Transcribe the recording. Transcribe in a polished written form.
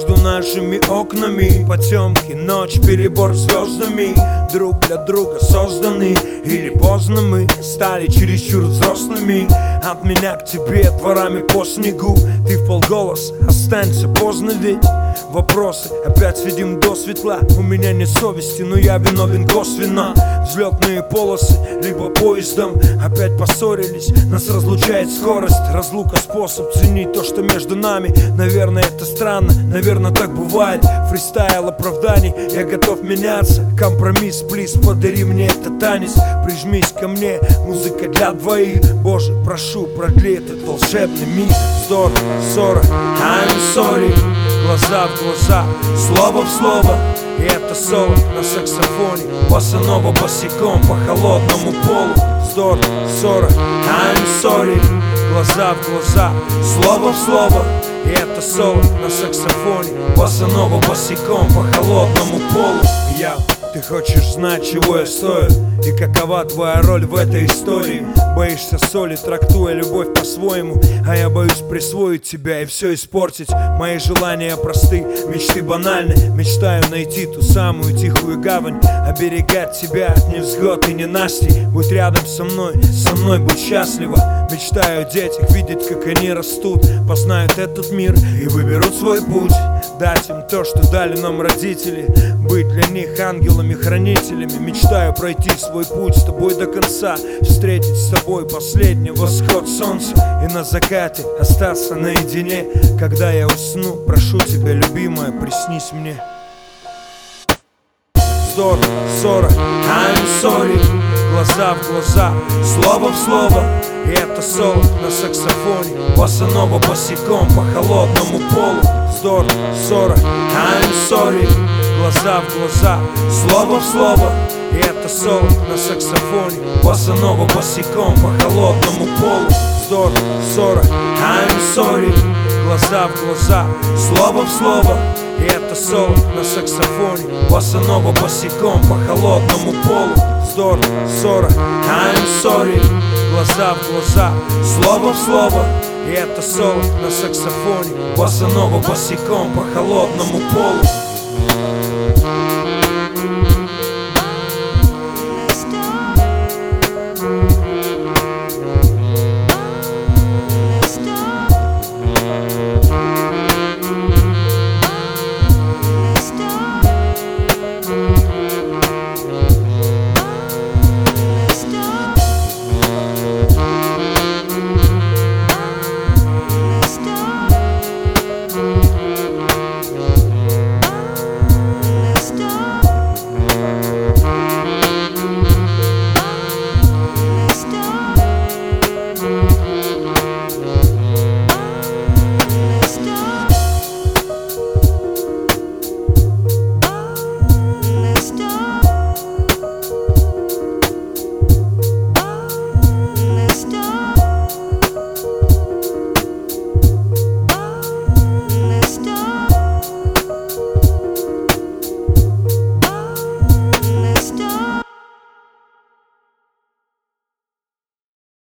между нашими окнами. Потемки, ночь, перебор звездами, друг для друга созданы. Или поздно мы стали чересчур взрослыми. От меня к тебе дворами по снегу. Ты вполголоса, останься поздно ведь. Вопросы опять сведем до светла. У меня нет совести, но я виновен косвенно. Взлетные полосы, либо поездом. Опять поссорились, нас разлучает скорость. Разлука способ ценить то, что между нами. Наверное, это странно, наверное, так бывает. Фристайл оправданий, я готов меняться. Компромисс, плиз, подари мне этот танец. Прижмись ко мне, музыка для двоих. Боже, прошу, продли этот волшебный миг. Вздор, ссора, I'm sorry. Глаза в глаза, слово в слово. И это соло на саксофоне. Босанова босиком по холодному полу. Вздор, ссора, I'm sorry. Глаза в глаза, слово в слово. И это соло на саксофоне. Босанова босиком по холодному полу. Ты хочешь знать, чего я стою? И какова твоя роль в этой истории? Боишься соли, трактуя любовь по-своему. А я боюсь присвоить тебя и все испортить. Мои желания просты, мечты банальны. Мечтаю найти ту самую тихую гавань. Оберегать тебя от невзгод и ненастий. Будь рядом со мной будь счастлива. Мечтаю о детях, видеть, как они растут. Познают этот мир и выберут свой путь. Дать им то, что дали нам родители. Быть для них ангелами-хранителями. Мечтаю пройти свой путь с тобой до конца. Встретить с тобой последний восход солнца. И на закате остаться наедине. Когда я усну, прошу тебя, любимая, приснись мне. Вздор, ссора, I'm sorry. Глаза в глаза, слово в слово. И это соло на саксофоне. Босанова босиком по холодному полу. Вздор, ссора, I'm sorry. Глаза в глаза, слово в слово. И это соло на саксофоне. Босанова босиком по холодному полу. Вздор, ссора, I'm sorry. Глаза в глаза, слово в слово. И это соло на саксофоне. Босанова босиком по холодному полу. Вздор, ссора, I'm sorry. Глаза в глаза, слово в слово. И это соло на саксофоне. Босанова босиком по холодному полу.